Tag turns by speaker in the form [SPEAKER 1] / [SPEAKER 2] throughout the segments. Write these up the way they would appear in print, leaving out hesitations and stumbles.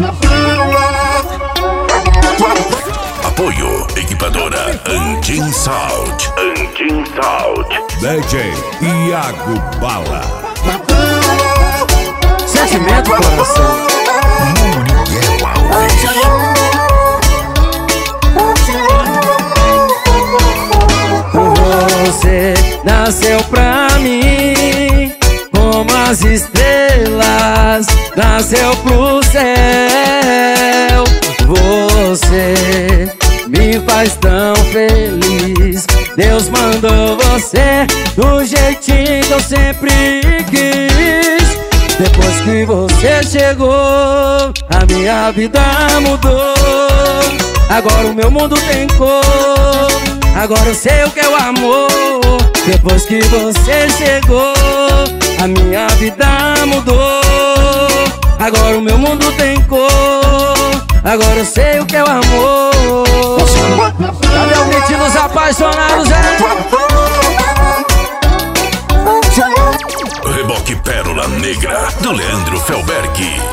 [SPEAKER 1] Apoio Equipadora Anjin Sound. Anjin Sound.
[SPEAKER 2] DJ Iago Bala.
[SPEAKER 3] Sentimento, coração.
[SPEAKER 1] Muriel Alves.
[SPEAKER 3] Você nasceu pra mim como as estrelas nasceu pro céu. Você me faz tão feliz. Deus mandou você do jeitinho que eu sempre quis. Depois que você chegou, a minha vida mudou. Agora o meu mundo tem cor. Agora eu sei o que é o amor. Depois que você chegou, a minha vida mudou. Agora o meu mundo tem cor. Agora eu sei o que é o amor. Cadê o grito dos apaixonados,
[SPEAKER 1] Reboque Pérola Negra, do Leandro Felberg.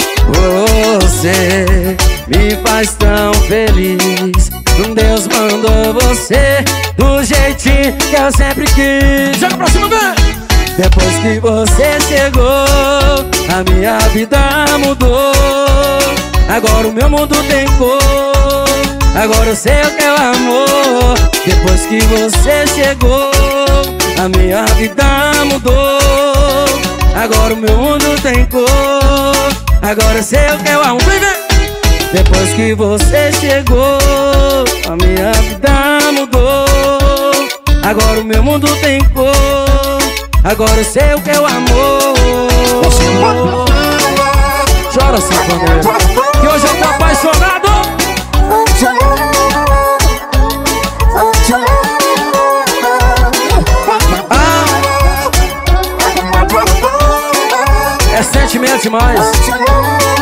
[SPEAKER 3] Você me faz tão feliz. Deus mandou você do jeitinho que eu sempre quis. Joga pra cima, vem! Depois que você chegou, a minha vida mudou. Agora o meu mundo tem cor. Agora eu sei o que é o amor. Depois que você chegou, a minha vida mudou. Agora o meu mundo tem cor. Agora eu sei o que é o amor. Vem, vem! Depois que você chegou, a minha vida mudou. Agora o meu mundo tem cor. Agora eu sei o que é o amor. Chora, sanfoneiro, que hoje eu tô apaixonado. É sentimento demais.